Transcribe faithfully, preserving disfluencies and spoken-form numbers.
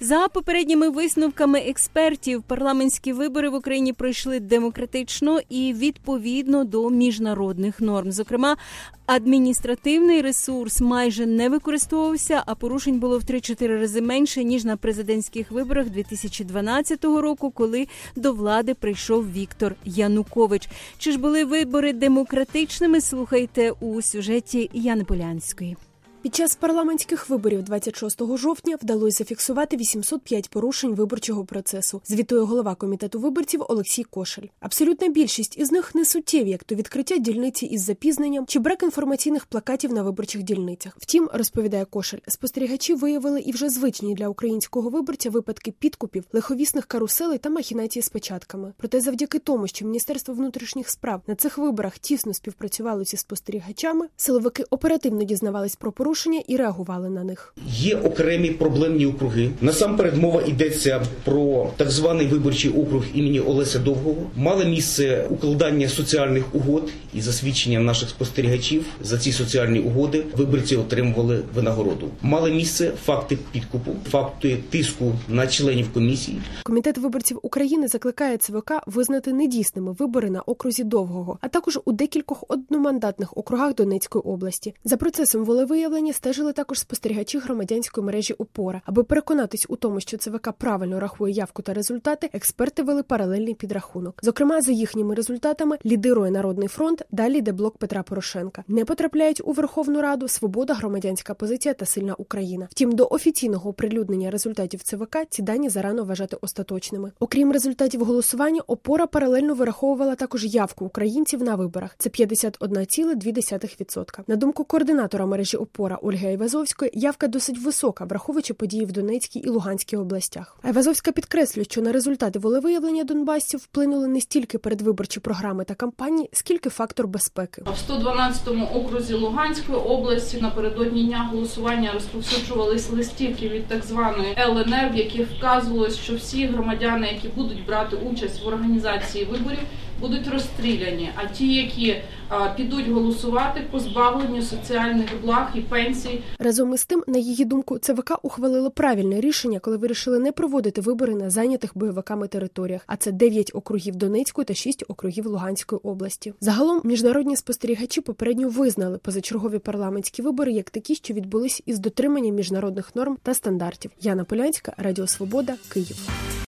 За попередніми висновками експертів, парламентські вибори в Україні пройшли демократично і відповідно до міжнародних норм. Зокрема, адміністративний ресурс майже не використовувався, а порушень було в три-чотири рази менше, ніж на президентських виборах дві тисячі дванадцятого року, коли до влади прийшов Віктор Янукович. Чи ж були вибори демократичними? Слухайте у сюжеті Яни Полянської. Під час парламентських виборів двадцять шостого жовтня вдалося зафіксувати вісімсот п'ять порушень виборчого процесу, звітує голова комітету виборців Олексій Кошель. Абсолютна більшість із них не суттєві, як то відкриття дільниці із запізненням чи брак інформаційних плакатів на виборчих дільницях. Втім, розповідає Кошель, спостерігачі виявили і вже звичні для українського виборця випадки підкупів, лиховісних каруселей та махінацій з печатками. Проте завдяки тому, що Міністерство внутрішніх справ на цих виборах тісно співпрацювало зі спостерігачами, силовики оперативно дізнавались про порушення і реагували на них. Є окремі проблемні округи. Насамперед мова йдеться про так званий виборчий округ імені Олеся Довгого. Мало місце укладання соціальних угод і засвідчення наших спостерігачів. За ці соціальні угоди виборці отримували винагороду. Мали місце факти підкупу, факти тиску на членів комісії. Комітет виборців України закликає ЦВК визнати недійсними вибори на окрузі Довгого, а також у декількох одномандатних округах Донецької області. За процесом волевиявлення стежили також спостерігачі громадянської мережі «Опора». Аби переконатись у тому, що ЦВК правильно рахує явку та результати, експерти вели паралельний підрахунок. Зокрема, за їхніми результатами лідирує Народний фронт, далі йде блок Петра Порошенка. Не потрапляють у Верховну Раду Свобода, Громадянська позиція та Сильна Україна. Втім, до офіційного оприлюднення результатів ЦВК ці дані зарано вважати остаточними. Окрім результатів голосування, «Опора» паралельно вираховувала також явку українців на виборах. Це п'ятдесят одна ціла дві десятих відсотка. На думку координатора мережі «Опора» Ольги Айвазовської, явка досить висока, враховуючи події в Донецькій і Луганській областях. Айвазовська підкреслює, що на результати волевиявлення донбасців вплинули не стільки передвиборчі програми та кампанії, скільки фактор безпеки. В сто дванадцятому окрузі Луганської області напередодні дня голосування розповсюджувались листівки від так званої Л Н Р, в яких вказувалось, що всі громадяни, які будуть брати участь в організації виборів, будуть розстріляні, а ті, які а, підуть голосувати, позбавлені соціальних благ і пенсій. Разом із тим, на її думку, ЦВК ухвалило правильне рішення, коли вирішили не проводити вибори на зайнятих бойовиками територіях, а це дев'ять округів Донецької та шість округів Луганської області. Загалом, міжнародні спостерігачі попередньо визнали позачергові парламентські вибори як такі, що відбулись із дотриманням міжнародних норм та стандартів. Яна Полянська, Радіо Свобода, Київ.